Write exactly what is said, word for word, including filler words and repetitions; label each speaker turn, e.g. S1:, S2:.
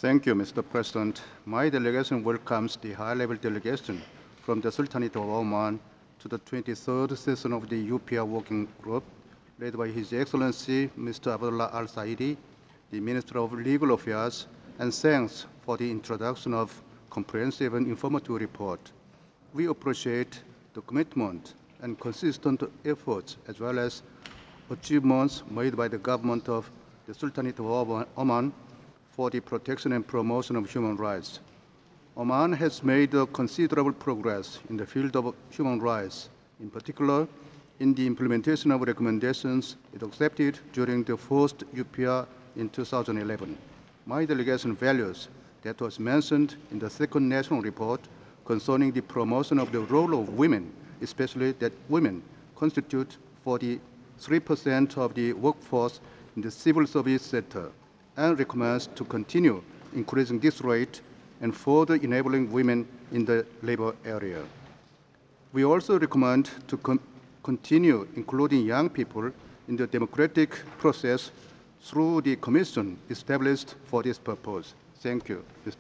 S1: Thank you, Mister President. My delegation welcomes the high-level delegation from the Sultanate of Oman to the twenty-third session of the U P R Working Group, led by His Excellency Mister Abdullah Al Saidi, the Minister of Legal Affairs, and thanks for the introduction of comprehensive and informative report. We appreciate the commitment and consistent efforts as well as achievements made by the government of the Sultanate of Oman for the protection and promotion of human rights. Oman has made considerable progress in the field of human rights, in particular in the implementation of recommendations it accepted during the first U P R in two thousand eleven. My delegation values that was mentioned in the second national report concerning the promotion of the role of women, especially that women constitute forty-three percent of the workforce in the civil service sector, and recommends to continue increasing this rate and further enabling women in the labor area. We also recommend to con continue including young people in the democratic process through the commission established for this purpose. Thank you, Mister